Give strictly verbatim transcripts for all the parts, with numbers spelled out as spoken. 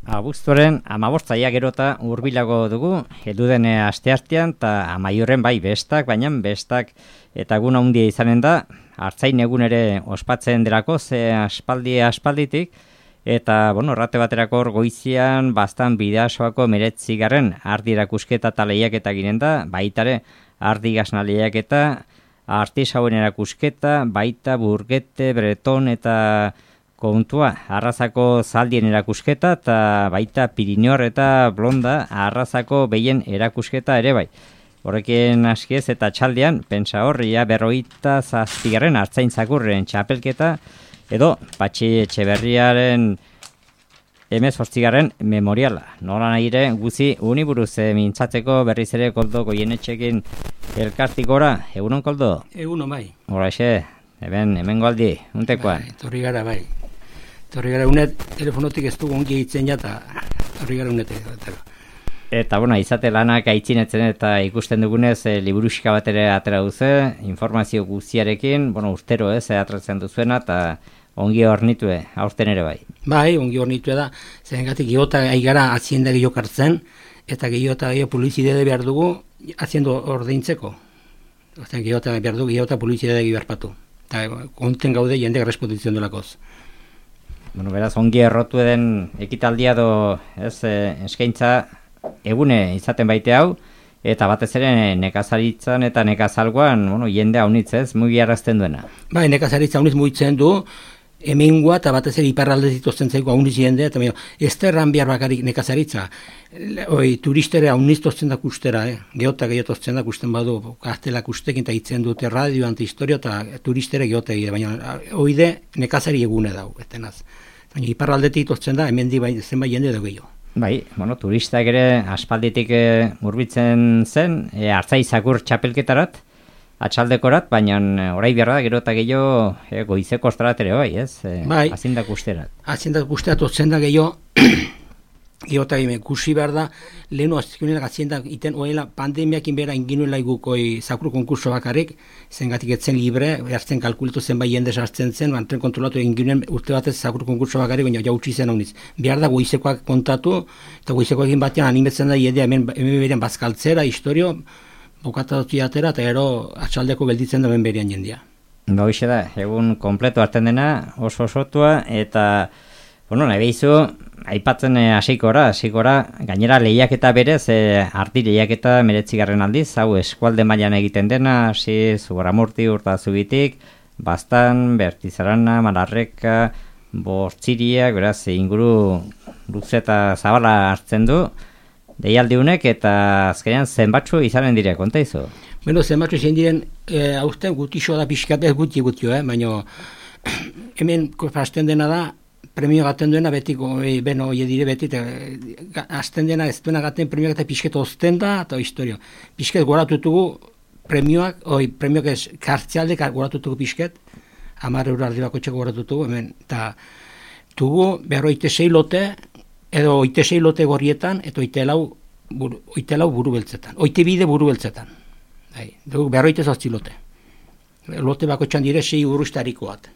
Abuztuaren amabostzaiak gerota hurbilago dugu, heldu den asteartean eta amaiurren bai bestak, baina bestak eta egun handia izanen da, hartzain egun ere ospatzen delako, ze aspaldi aspalditik, eta, bueno, errate baterako hor goizian, bastan Bidasoako meretzigarren ardi erakusketa eta lehiaketa ginen da, baitare ardi gasna lehiaketa, artisauen erakusketa, baita burgete, breton eta kontua, arrazako zaldien erakusketa eta baita Pirineor eta Blonda arrazako behien erakusketa ere bai. Horrekin askiez eta txaldean, pentsa horria berroita zazpigarren hartzain zakurren txapelketa edo Patxi Etxeberriaren hemezortzigarren memoriala. Nola nahire guzi uniburuz mintzatzeko berriz ere Koldo Goienetxekin elkartikora. Egunon, Koldo? Egunon, bai. Horaxe, hemen, hemen goldi, untekoan. Bai, torri gara, bai. Torri gara unet, telefonotik ez dugu ongi hitzen jata, torri gara unet. Eta, bueno, izate lanak aitzinetzen eta ikusten dugunez, e, liburuxika bat ere atera duze, informazio guztiarekin, bueno, urtero ez, atratzen duzuena, eta ongi hornitue, aurten ere bai. Bai, ongi hornitue da, zengatik gehiota aigara azienda gehiok hartzen, eta gehiota gehiok publizidade behar dugu, aziendo ordeintzeko. Gehiota behar dugu, gehiota publizidade gehiok harpatu. Eta konten gaude jendek responditzen delakoz. Bueno, beraz, ongi errotu den ekitaldia do, ez, eskaintza egune izaten baite hau, eta batez ere nekazaritzan eta nekazalguan, bueno, jende haunitz ez, mugiarazten duena. Bai, nekazaritza haunitz mugitzen du, hemengoa eta batez ere iparralde zituzten zaiko haunitz jende, eta esterran behar bakarik nekazaritza, oi, turistere haunitz tozten da kustera, eh? Geota gehiot tozten da kusten badu, kartelak ustekin eta hitzen dute radio, antihistorio eta turistere geota egide, baina oide nekazari egune dau, etenaz. Baina iparraldetik tozten da, hemen di bai, zenbait jende dugu gehiago. Bai, bueno, turistak ere aspalditik e, murbitzen zen, e, hartzaizakur txapelketarat, atxaldekorat, baina orai behar da, gero eta gehiago e, goizeko ostarat ere bai, ez? E, bai, azindak usterat. Azindak usterat otzen da gehiago, gehiago eta kusi behar da, lehenu azikunenak azindak iten oela pandemiakin behar inginuela igukoi zakur konkurso bakarrik, zengatik etzen libre, hartzen kalkulitu zen bai jende sartzen zen, bantren kontrolatu inginen urte batez zakur konkurso bakarrik, baina jautsi zen honiz. Behar da goizekoak kontatu, eta goizekoakin batean animetzen da jendea hemen, hemen berian bazkaltzera, historio, bokatatu atera, eta ero atxaldeko gelditzen da hemen berian jendea. Ba, hoxe da, egun kompleto hartzen dena, oso osotua, eta, bueno, nahi behizu, aipatzen hasikora, eh, hasikora, gainera lehiaketa berez, eh, ardi lehiaketa meretzigarren aldiz, hau eskualde mailan egiten dena, hasi Zugaramurti, Urtazubitik, Bastan, Bertizarana, Malarreka, Bortziriak, beraz, inguru luze eta zabala hartzen du, deialdiunek eta azkenean zenbatzu izanen dire, konta izu? Bueno, zenbatzu izan diren, e, aurten gutixo da pixkat, ez guti gutio, eh? Baina hemen hasten dena da, premio gaten duena betiko, e, beno, oie dire beti, hasten dena ez duena gaten premioak eta pixket ozten da, eta historio. Pixket goratutugu premioak, oi, premioak ez kartzialdek goratutugu pixket, hamar euro ardi bako txeko goratutugu, hemen, eta tugu berroite sei lote, edo oite sei lote gorrietan, eta oite lau buru, oite lau buru beltzetan, oite bide buru beltzetan. Dugu berroite zazti lote. Lote bako txan dire sei urustarikoat.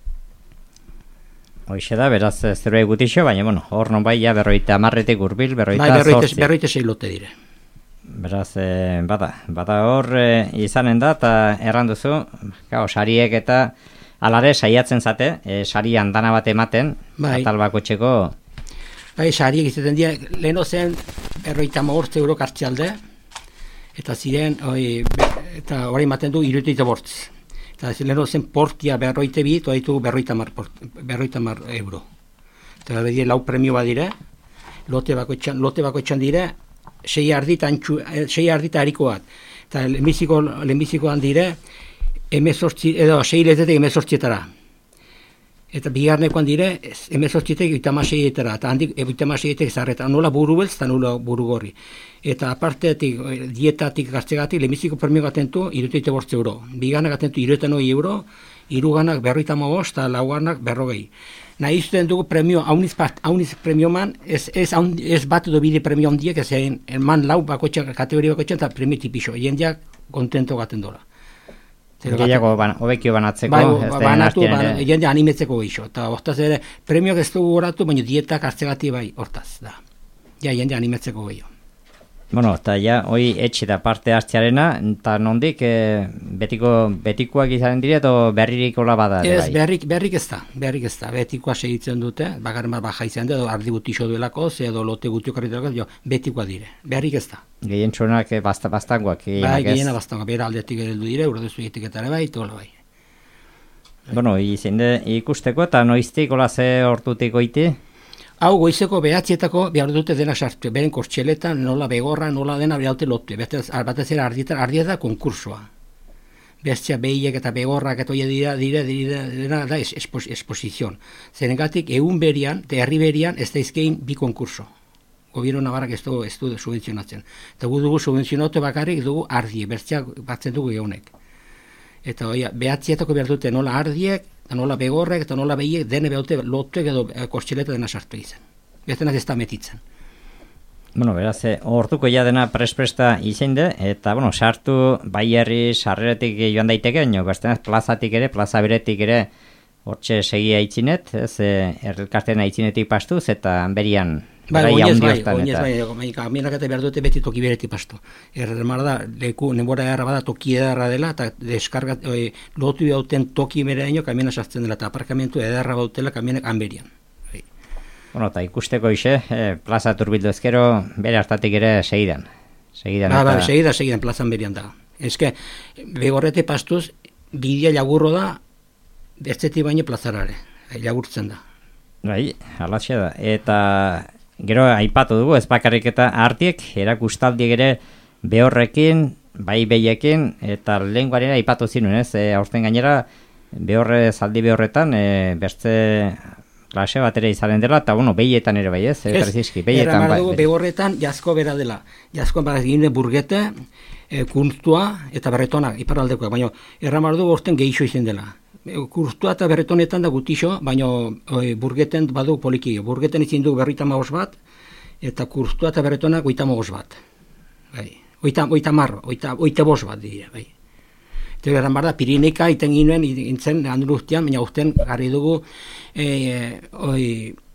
Hoixe da, beraz zerbait gutixo, baina, bueno, hor non bai, ja, berroita amarretik urbil, berroita bai, berroite, zortzi. Berroite sei lote dire. Beraz, eh, bada, bada hor eh, izanen da, eta erranduzu, gau, sariek eta alare saiatzen zate, eh, sari andana bat ematen, bai. Atal bako txeko. Bai, sariek izaten dira, leheno zen berroita mogortze euro kartzialde, eta ziren, oi, eta hori ematen du irutuita bortz. Eta leheno zen portia berroite bit, oa ditu berroita mar, berroita mar euro. Eta bedire lau premio bat dire, lote bako etxan, lote bako etxan dire, sei ardita, antxu, sei ardita harikoat. Eta lehenbizikoan dire, emezortzi, edo sei lezetek emezortzietara. Eta bigarnekoan dire, emezortzitek itamaseietara, eta handik itamaseitek zarreta, nola buru beltz eta nola buru gorri. Eta apartetik, dietatik gaztegatik, lehenbiziko premio gatentu, iruteite bortze euro. Biganak gatentu iruetan hori euro, iruganak berroita mogos, eta lauganak berrogei. Nahi izuten dugu premio, hauniz, hauniz premio man, ez, ez, ez bat edo bide premio handiek, ez egin, man lau bakotxak, kategoria bakotxak, eta premio tipixo, jendeak kontento gaten dola. Gehiago ban, hobekio banatzeko. Bai, banatu, ban, jende animetzeko gehiago. Eta hortaz ere, premioak ez dugu goratu, baina dietak hartzegati bai, hortaz, da. Ja, jende animetzeko gehiago. Bueno, eta ja, hoi etxe da parte hartzearena, eta nondik, e, betiko, betikoak izan dire, edo berririk hola bada? Ez, berrik, berrik ez da, berrik ez da, betikoa segitzen dute, bakarren bat baja izan da, edo ardi gutixo duelako, ze edo lote gutiok arrituako, jo, betikoa dire, berrik ez da. Gehien txonak basta, bastangoak? Bai, gehiena bastangoak, bera aldetik heldu dire, urdezu etiketare bai, tola bai. Bueno, izin de ikusteko, eta noiztik, hola ze hortutik oiti? Hau goizeko behatzietako behar dute dena sartu, beren kortxeletan, nola begorra, nola dena behaute lotu, batez ere ardietan, ardia da konkursoa. Bestia behiek eta begorrak eta oie dira, dira, dira, dira da es, espos, esposizion. Zerengatik, egun berian, eta herri berian, ez da izkein bi konkurso. Gobierno nabarrak ez du, ez du subvenzionatzen. Eta gu dugu subvenzionatu bakarrik dugu ardie, bestia batzen dugu egunek. Eta oia, behatzietako behar dute nola ardiek, eta nola begorrek, eta nola behiek, dene behaute lotuek edo kortxeleta dena sartu izan. Behatenak ez da metitzen. Bueno, beraz, hortuko ja dena prespresta izan de, eta, bueno, sartu bai herri sarreretik joan daiteke, no, bestenaz plazatik ere, plaza beretik ere, hortxe segia itzinet, ez, errelkartena itzinetik pastuz, eta berian, bai, oinez bai, oinez bai, bai, kamionak eta behar dute beti toki beretik pastu. Erremar da, leku, nenbora erra bada toki edarra dela, eta deskarga, oi, lotu dauten toki bereaino kamiona sartzen dela, eta aparkamentu edarra bautela kamionek hanberian. Bueno, eta ikusteko ise, eh, plaza turbildu ezkero, bere hartatik ere segidan. Segidan ba, eta... ba, segidan, segidan plazan berian da. Ezke, begorrete pastuz, bidea lagurro da, bestetik baino plazarare, lagurtzen da. Bai, alatxe da. Eta gero aipatu dugu, ez bakarrik eta artiek, erakustaldiek ere behorrekin, bai behiekin, eta lehenguaren aipatu zinuen, ez? E, aurten gainera, behorre, zaldi behorretan, e, beste klase bat ere izanen dela, eta bueno, behietan ere bai, ez? Ez, erramar bai, dugu behorretan jazko bera dela. Jazko bera gine burgete, e, kunstua eta berretonak, iparaldekoak, baina erramar dugu aurten gehixo izan dela. Kurstua eta berretonetan da gutixo, baina oi, burgeten badu polikio. Burgeten izin du berrita magos bat, eta kurstua eta berretonak oita magos bat. Bai. Oita, oita marro, oita, oita bos bat dira. Bai. Eta eran barda, Pirineika iten ginen, intzen, handu urtean, baina urtean garri dugu, e, oi,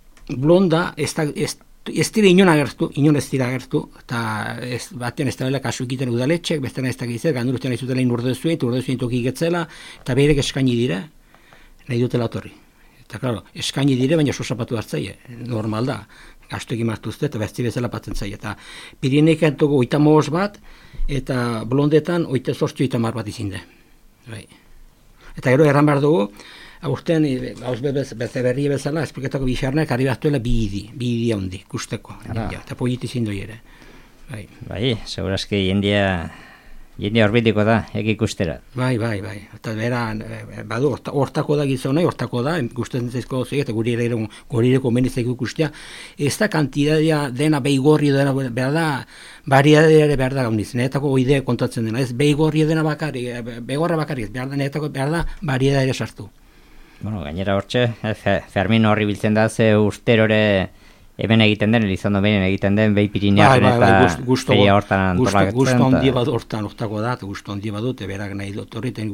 blonda, ez da, ez, ez dira inon agertu, inon ez dira agertu, eta ez, batean ez da dela kasu egiten udaletxek, bestena ez da gizet, gandur urtean ez dutela inurdezuet, urdezuet toki getzela, eta beherek eskaini dire, nahi dutela otorri. Eta, klaro, eskaini dire, baina sosapatu hartzaie, normal da, gastu egin martuzte, eta besti bezala patzen zaie. Eta Pirineika entugu oita mogos bat, eta blondetan oita sortzi oita mar bat izin de. Bai. Eta gero erran behar dugu, aurten, gauz beze berri bezala, espliketako bixarnak, harri behaztuela bi idi, bi idi handi, kusteko. Eta politi zindoi ere. Bai, bai, segurazki jendia, jendia horbitiko da, egi ikustera. Bai, bai, bai. Eta bera, badu, hortako da gizonai, hortako da, gustatzen zaizko zei, eta guri ere, guri ere komenitzeko ikustea. Ez da kantidadia dena beigorri dena, behar da, variedade ere behar da gauniz, netako oide kontatzen dena, ez beigorri dena bakari, begorra bakari, behar da, netako behar da, variedade ere sartu. Bueno, gainera hortxe, Fermin horri biltzen da, ze usterore hemen egiten den, Elizondo behin egiten den, behi Pirinearen bai, bai, eta gusto, feria hortan antolaketzen. Gusto handi bat hortan hortako da, gusto handi bat dute, berak nahi dut horretan,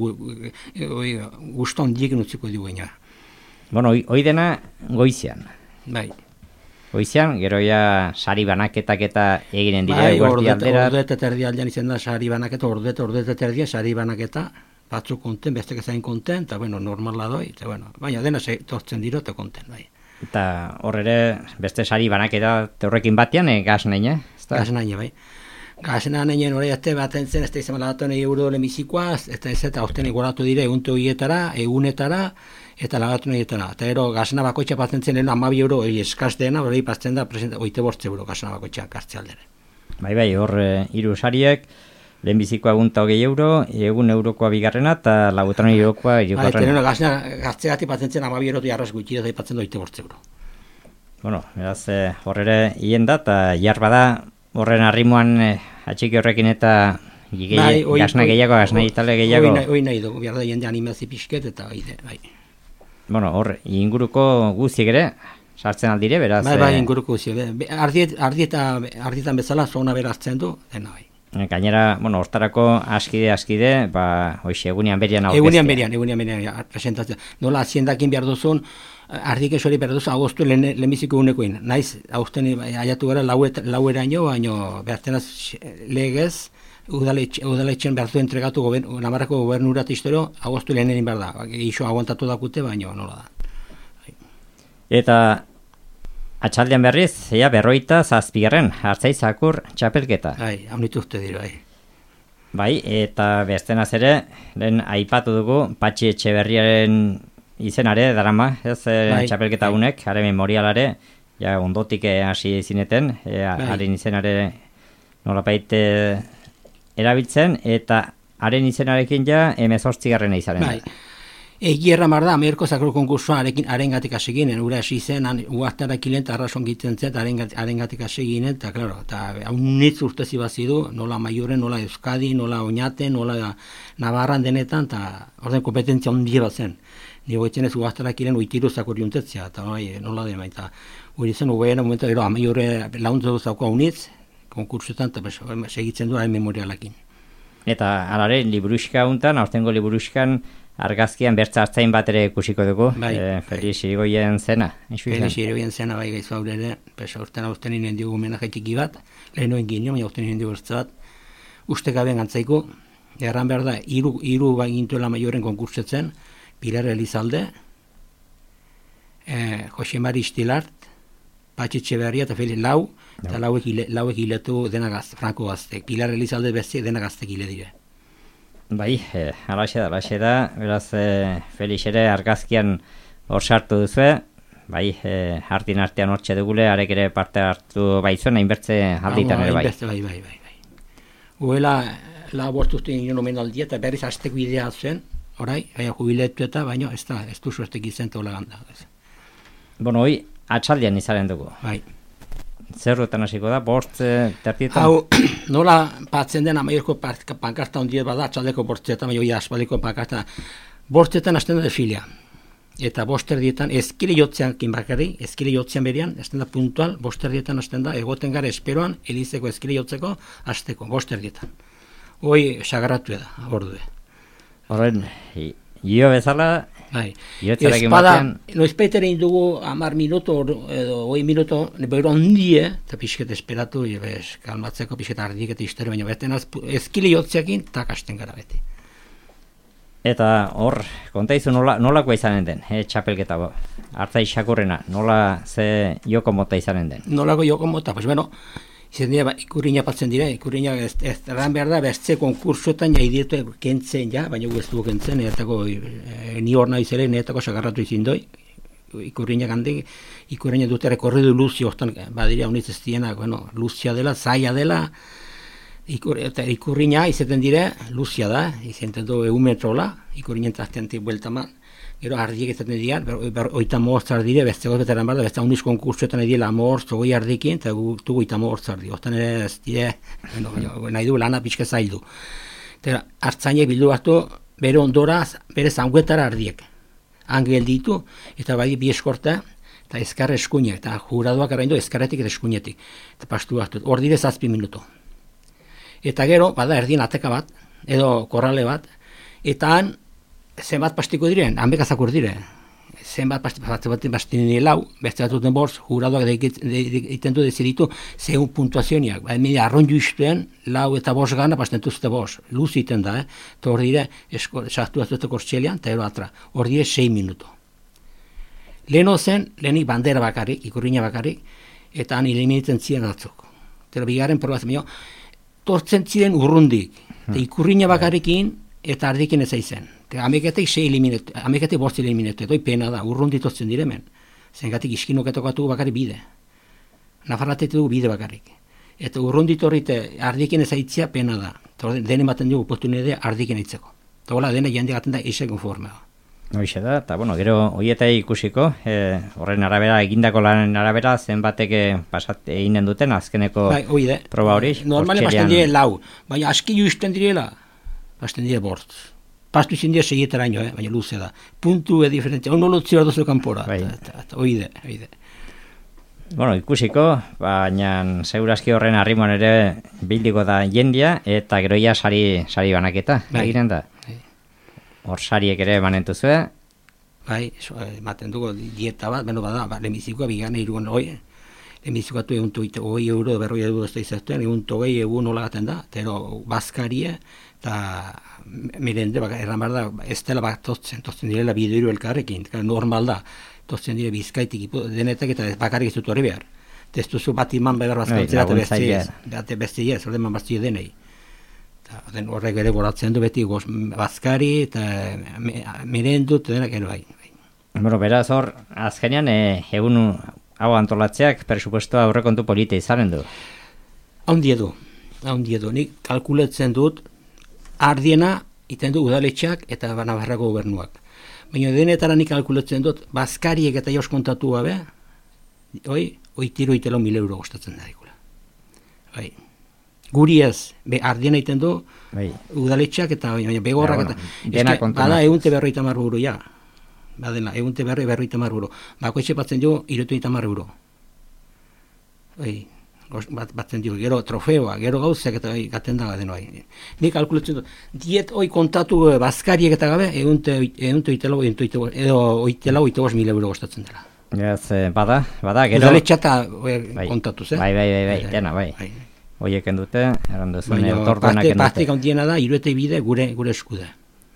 gusto handiek nutziko dugu ina. Bueno, hoi dena goizean. Bai. Goizean, gero ja sari banaketak eta eginen dira, bai, guardi aldera. Ordu eta terdi aldean izan da sari banaketa, ordu eta ordu eta terdia sari banaketa, batzuk konten, bestek ezain konten, eta bueno, normala doi, eta bueno, baina dena tortzen dira eta konten, bai. Eta hor ere, beste sari banaketa horrekin batean, e, gaz nahi, eh? Gaz nahi, bai. Gaz nahi hori ate baten zen, ez da izan lagatu nahi euro lemizikoaz, eta ez eta aurten egoratu dire egunte horietara, egunetara, eta lagatu nahi etara. Eta ero, gazna bakoitza patzen zen, amabi euro, eskaz dena, hori patzen da, oite bortze euro gazna bakoitza kartze aldere. Bai, bai, hor hiru sariek, lehenbizikoa egun hogei euro, egun eurokoa bigarrena, eta lagutan eurokoa irugarrena. Ba, gazna gaztegati patzen zen amabi euro diarraz gutxi da ipatzen doite bortze euro. Bueno, beraz, hor ere hien da, eta jar bada horren arrimoan eh, atxiki horrekin eta bai, gazna gehiago, gazna itale gehiago. Hoi nahi dugu, behar da jende animazi pixket eta oide, bai. Bueno, hor, inguruko guziek ere, sartzen aldire, beraz... Bai, bai, inguruko guziek, ardietan bezala zona beraztzen du, dena bai. Gainera, bueno, hortarako askide, askide, ba, hoxe, egunean berian aurkeztea. Egunean berian, egunean berian presentatzea. Nola, aziendakin behar duzun, ardike sori behar duzu, agostu lehenbiziko unekoin. Naiz, agusten aiatu gara laueraino, baino behartenaz legez, udaletxen behar du entregatu goben, Navarrako gobernurat istero, agostu lehenerin behar da. Ixo aguantatu dakute, baino nola da. Eta atxaldean berriz, ea berroita zazpigarren, Artzaizakur txapelketa. Bai, haunitu uste dira, bai. Bai, eta bestenaz ere, lehen aipatu dugu, Patxi Etxeberriaren izenare, darama, ez bai, txapelketa bai. Unek, haren memorialare, ja ondotik hasi zineten, e, haren izenare nolapait erabiltzen, eta haren izenarekin ja emezortzigarrena izaren. Bai. Egi erra mar da, Ameriko Zakro konkursoa arengatik aseginen, ura esi zen, uaztarak hilen eta arrason gitzen zen, arengatik aseginen, eta klaro, eta haunitz urtezi bazidu, nola Maioren, nola Euskadi, nola Oñate, nola Navarran denetan, eta orden kompetentzia ondia bat zen. Nigo etzen ez uaztarak hilen uitiru Zakor juntetzea, eta nola dema, eta hori zen, ubeena momentu, ero, Maiore launtzu zauko haunitz, konkursuetan, eta segitzen du hain memorialakin. Eta alare, liburuxka untan, aurtengo liburuxkan, argazkian bertza hartzain bat ere ikusiko dugu, bai, e, Felix bai. Irigoyen zena. Felix Irigoyen zena, bai, gaizu haure ere, pesa urten aurten inen diogu menajatiki bat, lehenoen ginen, baina urten inen diogu bertza bat, uste gabean gantzaiko, erran behar da, iru, iru bagintuela Maioren konkursetzen, Pilar Elizalde, eh, Jose Mari Istilart, Patxi Etxeberria eta Felix Lau, no. Eta lauek, hile, lauek hiletu dena gazte, Franco gazte, Pilar Elizalde beste dena gazte hile dire. Bai, eh, alaxe da, alaxe da, beraz, eh, Felix ere argazkian hor sartu duzu, bai, eh, hartin artean hortxe dugule, arek ere parte hartu baizuen, hainbertze alditan ere bai. Hainbertze bai, bai, bai, bai. Uela, la bortuztu ingen omen aldia, eta berriz azteko idea zen, orai, baina jubiletu eta, baina ez da, ez du suertek izen tola ganda. Bueno, hoi, atxaldian izaren dugu. Bai. Zerruetan hasiko da, bost tertietan? Hau, nola patzen den Amaierko pankarta ondie bada, atxaldeko bortzetan, baina oia aspaliko pankarta. Bortzetan hasten da defilia. Eta bost erdietan, ezkile jotzean kinbakari, ezkile jotzean berian, hasten da puntual, bost erdietan hasten da, egoten gara esperoan, elizeko ezkile jotzeko, hasteko, bost erdietan. Hoi, sagarratu da, ordue. Horren, jo bezala, bai. Espada, noizpeitere indugu amar minuto edo hoi minuto, bero ondie, eta pixket esperatu, bez, kalmatzeko pixket ardik eta iztere, baina beten ezkile jotzeakin, takasten gara beti. Eta hor, konta izu nola, nolakoa izanen den, eh, txapelketa, Artzai Xakurrena, nola ze joko mota izanen den? Nolako joko mota, pues bueno, izan dira, ikurriña patzen dira, ikurriña ez, ez erran behar da, bertze konkursoetan jaidietu kentzen ja, baina gu ez dugu kentzen, neretako, e, ni hor nahi zere, neretako sagarratu izin doi, ikurriña gandik, ikurriña dute rekorridu luzio, ostan, badira, honitz ez diena, bueno, luzia dela, zaila dela, ikur, eta ikurriña izaten dire, luzia da, izaten du egun metrola, ikurriña entaztentik bueltaman, gero ardiek izaten dira, oita mohortzar dire, beste goz beteran barda, beste uniz konkursuetan edila mohortz, ogoi ardikien, eta gutu oita mohortzar di. Ostan ere ez dire, bueno, nahi du lana pixka zaildu. Eta hartzainek bildu hartu, bere ondora, bere zanguetara ardiek. Angel ditu, eta bai bi eskorta, eta eskarra eskuinak, eta juraduak arraindu eskarretik eta eskuinetik. Eta pastu hartu, hor dire zazpi minuto. Eta gero, bada erdien ateka bat, edo korrale bat, eta han, zenbat pastiko diren, hanbekazakur dire. Zenbat pastiko pastiko lau, beste bat duten borz, juraduak egiten du deziditu, zehu puntuazioniak. Ba, emile arron juistuen, lau eta borz gana pastentuzte borz. Luz iten da, eh? Eta hor dire, sartu azute kortxelian, eta ero atra. Hor dire, sei minuto. Leheno zen, lehenik bandera bakarrik, ikurriña bakarrik, eta han eliminiten ziren atzok. Eta bigarren probatzen, baina, tortzen ziren urrundik. Eta ikurriña bakarrikin, eta ardikin ez aizen. Ameketek sei eliminetu, ameketek bortzi eliminetu, edoi pena da, urrunditotzen diremen. Zengatik iskinoketokatu bakari bide. Nafarratetu dugu bide bakarrik. Eta urrunditorrite ardikin ez aitzia pena da. Dene baten dugu oportunidea ardikin aitzeko. Eta hola, dene jende gaten da eise konformea. Hoixe da, eta bueno, gero hoietai ikusiko, eh, horren arabera, egindako lanen arabera, zenbatek pasat eginen duten azkeneko bai, oide, proba hori. Normalen basten dire lau, baina aski juisten direla, basten dire bortz. Pastu izin dira seietaraino, eh? Baina luze da. Puntu e diferentzia, ono lotzi hor duzu kanpora. Bai. Oide, oide. Bueno, ikusiko, baina segurazki horren harrimon ere bildiko da jendia, eta geroia sari, sari banaketa, bai. Eginen da. Bai. Hor sariek ere manentuzue. Bai, so, ematen dugu dieta bat, beno bada, ba, lehenbizikoa bigan iruan hoi, lehenbizikoatu egun tuite, hogei euro, berroi euro ez da izaztuen, egun togei egun nola gaten da, tero bazkarie, eta mirende, baka, erran behar da, ez dela bat totzen, totzen direla bideru elkarrekin, normal da, totzen dire bizkaitik, denetak eta bakarrik ez dut hori behar. Ez duzu bat iman behar bazkaltzera, eta beste ez, eta beste ez, hori eman bazti denei. Horrek ere goratzen du beti goz, bazkari eta mirendu eta denak ere bai. Bueno, beraz hor, azkenean, e, egun hau antolatzeak presupuestoa aurrekontu polite izanen du. Haundie du, haundie du. Nik kalkuletzen dut, ardiena iten du udaletxeak eta Navarrako gobernuak. Baina denetara nik kalkuletzen dut, bazkariek eta jos kontatu gabe, hoi, oitiru itelo mil euro gostatzen da ikula. Bai. Guri ez, be, ardiena iten du, bai. Udaletxeak eta baina, begorrak eta... Ja, bueno, bada egunte berroita mar buru, ja. Badena, egunte berri berroita mar buru. Bako etxe batzen du, irutu eta mar euro. Bai. Bat, batzen dio, gero trofeoa, gero gauzak eta oi, gaten da gaten oi. Nik kalkulatzen dut, diet hoi kontatu bazkariek eta gabe, egunte oitelo, edo oitelo oitelo mil euro gostatzen dela. Ez, bada, bada, gero... Udaletxata bai, kontatuz, eh? Bai, bai, bai, bai, dena, bai. bai. Oieken dute, erranduzun, eutorduenak endute. Pastek handiena da, iruete bide gure, gure eskude.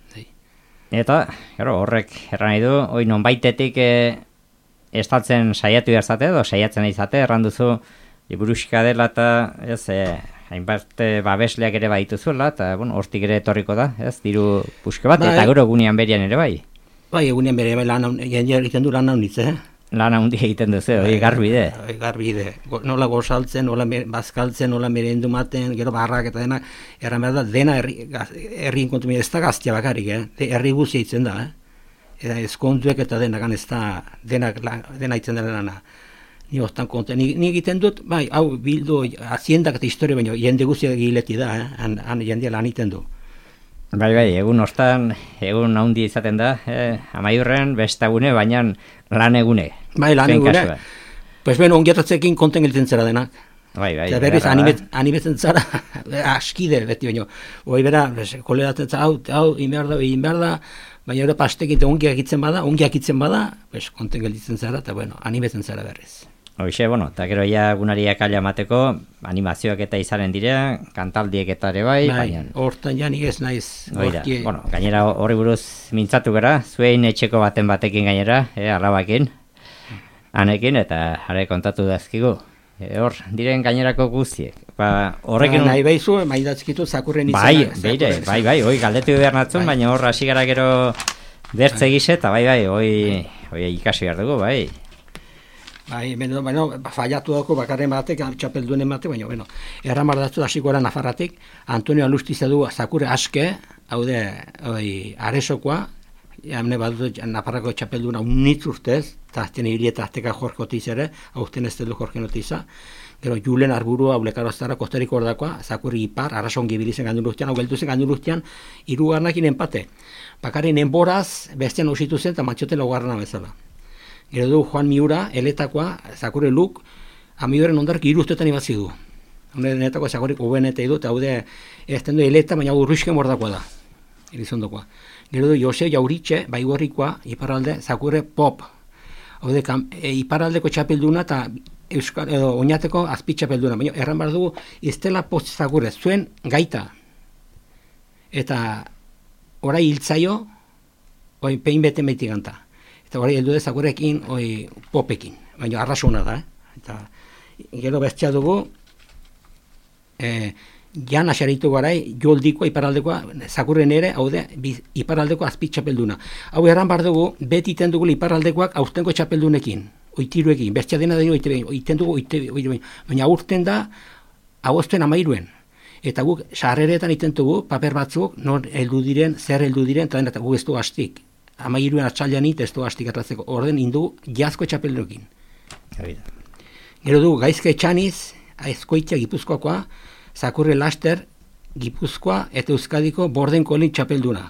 Eta, gero, horrek erran nahi du, hoi non baitetik e, estatzen saiatu izate, edo saiatzen izate, erranduzu, iburuxika dela eta, ez, e, hainbat babesleak ere baituzuela, eta, bueno, hortik ere etorriko da, ez, diru puske bat, ba, eta gero egunean berian ere bai. Bai, egunean bere, bai, lan, jendea egiten du lan haunitze, eh? Lan handi egiten duzu, hori garbide. Garbide, nola gozaltzen, nola bazkaltzen, nola merendu maten, gero barrak eta dena, erran behar da, dena herrien kontu, ez da gaztia bakarrik, eh? Herri guzia itzen da, eh? Eta ezkontuek eta denak, ez da, denak, dena itzen dela lana. Ni hortan konta, ni, ni egiten dut, bai, hau bildu, haziendak eta historia baino, jende guzia gileti da, eh? Han, han jendea lan iten du. Bai, bai, egun hortan, egun handi izaten da, eh, amaiurren bestagune, baina lan egune. Bai, lan egune. Pues beno, ongiatatzekin konten geliten zera denak. Bai, bai. Eta berriz, animet, animetzen zara, askide, beti baino. Hoi bera, koleratzen zara, hau, hau, inberda, inberda, baina ero pastekite ongiak itzen bada, ongiak itzen bada, pues, konten gelditzen zara, eta bueno, animetzen zara berriz. Hoxe, bueno, eta gero ja gunariak ala mateko, animazioak eta izanen dira, kantaldiek eta ere bai, bai baina... Hortan ja nik ez naiz. Oida, bueno, gainera horri buruz mintzatu gara, zuein etxeko baten batekin gainera, eh, alabakin, anekin, eta are kontatu dazkigu. E, hor, diren gainerako guztiek. Ba, horrekin... Ba, nahi behizu, maidatzkitu zakurren izan. Bai, beire, bai, bai, hoi galdetu behar natzun, bai. Baina hor hasi gara gero bertze bai. Gise, eta bai, bai, hoi, hoi ikasi behar dugu, bai. Bai, beno, beno, fallatu dago bakarren batek, txapeldunen batek, baina, bueno, erramar datzu hasiko gara Nafarratik, Antonio Alustiza du zakurre aske, hau de, oi, aresokoa, jamne badut Nafarrako txapelduna unitz urtez, eta azten hiri eta azteka Jorge Otiz ere, hauzten ez dut Jorge Otiza, gero Julen Arburua, Ulekaroztara, Kostariko ordakoa, zakurri ipar, arrasongi bilizen gandun urtean, hau gelduzen gandun urtean, irugarnakin empate. Bakarren enboraz, bestean usitu zen, eta matxoten laugarrana bezala. Gero du Juan Miura, eletakoa, zakurre luk, amiuren ondark iruztetan ibatzi du. Hone denetako zakurrik ubenete du, eta haude, ez du eleta, baina urruixke mordakoa da, elizondokoa. Gero du Jose Jauritxe, baigorrikoa, iparralde, zakurre pop. Haude, e, iparraldeko txapelduna eta Euskal, edo, oinateko azpitxapelduna. Baina erran behar dugu, iztela post zakurre, zuen gaita. Eta orai hiltzaio, oi, pein bete meitik ganta. Eta hori heldu dezakurekin, oi, popekin, baina arrasuna da, eh? Eta gero bestia dugu, eh, jan asaritu garai, joldikoa, iparaldekoa, zakurren ere, hau de, iparaldeko azpitxapelduna. Hau erran bar dugu, beti iten dugu iparaldekoak aurtengo txapeldunekin, oitiruekin, bestia dena deno iten dugu, baina aurten da, agozten amairuen. Eta guk, sarreretan iten dugu, paper batzuk, non heldu diren, zer heldu diren, eta dena, guk ez du hastik. Amairuen atxaldean it, ez du hastik atratzeko. Orden indu jazko txapeldunekin. Gero du, gaizke etxaniz, aizkoitia Gipuzkoakoa, zakurre laster, Gipuzkoa eta Euskadiko borden kolin txapelduna.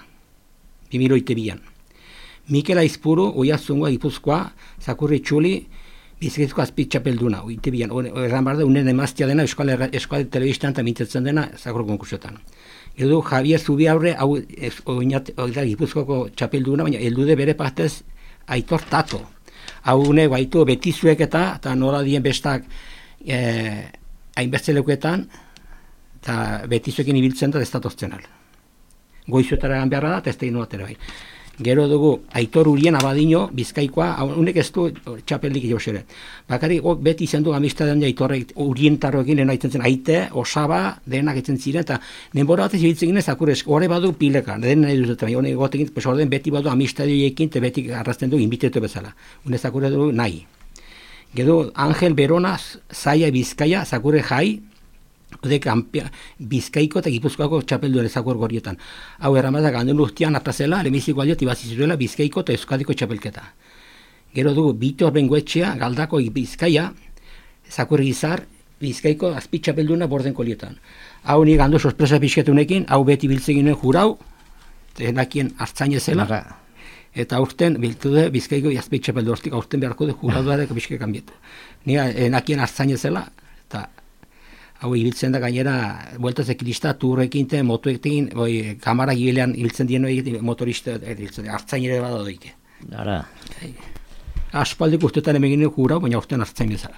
Bimiro ite bian. Mikel Aizpuru, oiazungoa Gipuzkoa, zakurre txuli, bizkaiko azpitxapelduna, oite bian, erran behar da, unen emaztia dena, Euskal, Euskal Telebistan eta mintzatzen dena, zakur konkursotan. Edo Javier Zubiaurre, hau, oinat, oida, Gipuzkoako txapelduna, baina heldude bere partez Aitor Tato. Hau une, baitu, betizuek eta, eta nola dien bestak, eh, hainbeste leuketan, eta betizuekin ibiltzen da, ez da toztzen al. Goizuetara egan beharra da, eta ez da ino atera bai. Gero dugu, Aitor Urien Abadino, Bizkaikoa, unek ez du txapeldik josere. Bakarrik, beti izan du amistadean Aitorrek Urientarroekin lehen aitzen zen, Aite, Osaba, denak etzen ziren, eta denbora bat ez ibiltzen ginen, zakurez, horre badu pileka, den nahi dut, hone gotekin, pues orden beti badu amistadioekin, eta beti arrazten du, inbitetu bezala. Une zakure dugu, nahi. Gero, Angel Berona, Zaia Bizkaia, zakure jai, Ode kampia, Bizkaiko eta Gipuzkoako txapeldu ere zakur gorietan. Hau erramazak gandun urtean aprazela, lemiziko aliot ibazizuela Bizkaiko eta Euskadiko txapelketa. Gero dugu, Bitor Bengoetxea, Galdako Bizkaia, zakur gizar, Bizkaiko azpi txapelduna borden kolietan. Hau ni gandu sorpresa pixketunekin, hau beti biltzeginen jurau, enakien hartzainezela, eta aurten biltu du Bizkaiko azpi txapeldu hortik, aurten beharko du juraduarek pixke kanbietu. Ni enakien hartzainezela, eta hau ibiltzen da gainera, buelta zekilista, turrekin, motuekin, boi, kamara gilean hiltzen dien motorista, hiltzen, hartzain ere bada doike. Ara. Aspaldik urtetan emegin jurau, baina urtean hartzain bezala.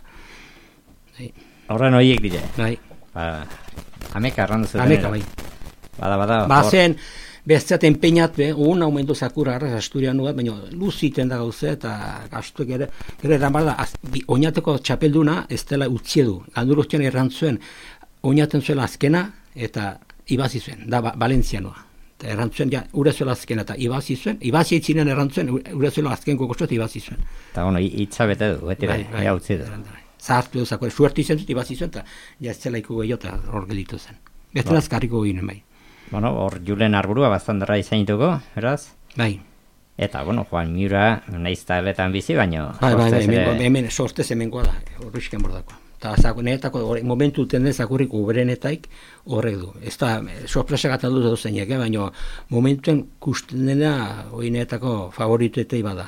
Horren horiek dire. Bai. Ba, ameka arrandu zuten. Ameka, bai. Bada, bada. Ba, zen, besteat empeñat, be, un aumento zakura arraz Asturian nuat, baina luziten da gauze, eta gastuek ere, gero eran bar da, az, bi, oinateko txapelduna ez dela utzi edu. Gandur ustean errantzuen, oinaten zuela azkena, eta ibazi zuen, da ba, Valentzianoa. Eta errantzuen, ja, ure zuela azkena, eta ibazi zuen, ibazi eitzinen errantzuen, ure zuela azken kokostua, eta ibazi zuen. Eta, bueno, hitza bete du, beti bai, bai, utzi du. Zahartu duzako, suertu izan zut, ibazi zuen, eta ja ez zela ikugu eta hor gelitu zen. Beste nazkarriko ginen bai. Bueno, hor Julen Arburua baztanderra izan dituko, eraz? Bai. Eta, bueno, Juan Miura, nahiz taletan bizi, baino... Bai, bai, bai, hemen, hemen sortez hemengoa da, horrizken bordako. Eta neetako, momentu tenden zakurrik ubrenetaik horrek du. Ez da, sorpresa gata dut duzeinek, eh? Baina momentuen kusten dena hori neetako favorituetei bada.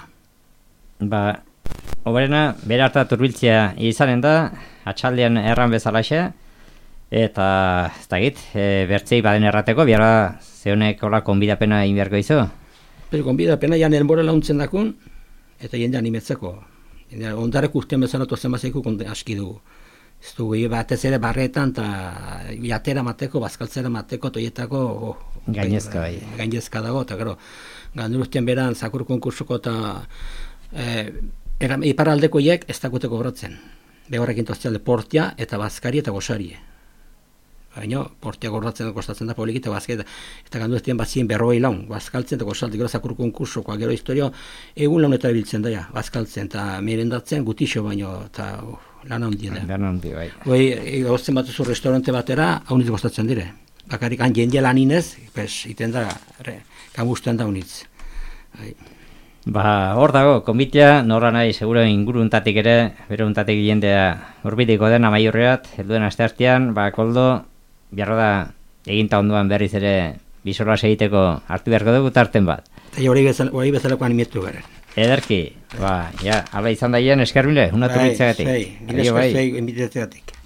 Ba, obrena, bere harta turbiltzea izanen da, atxaldean erran bezalaxe, eta, ez da git, e, bertzei baden errateko, biara zeunek hola konbidapena inbiarko izo? Pero konbidapena jan elbore launtzen dakun, eta jende animetzeko. Ondarek urtean bezalatu zenbazeiko aski dugu. Ez dugu, batez ere barretan, eta jatera mateko, bazkaltzera mateko, toietako... Oh, gainezka bai. Gainezka dago, eta gero, gandur urtean beran, zakur konkursuko eta e, iparaldeko hiek ez dakuteko horatzen. Behorrekin toztialde Portia eta Bazkari eta Gosari. Baina, Portia gorratzen kostatzen da polik eta Bazkari eta, eta gandu ez dien bazien berrogei laun, Bazkaltzen eta Gosaldi, gero zakur konkursukoa, gero historio egun launetara biltzen daia, Bazkaltzen eta merendatzen gutixo baino, eta uh, lan handi da. Lan handi, bai. Hoi, egozten batuzu restaurante batera, haunitz kostatzen dire. Bakarrik han jende laninez, pes, iten da, re, kamusten da haunitz. Bai. Ba, hor dago, konbitea, norra nahi, seguro inguruntatik ere, bere untatik jendea urbitiko den amaiurreat, helduen asteartean, ba, koldo, biarra da, eginta onduan berriz ere, bisola segiteko hartu beharko dugu tarten bat. Eta hori bezalako animietu gara. Ederki, ba, ja, ala izan daien eskerbile, una turbitzagatik. Bai, bai, gilezko zei, enbiteatik.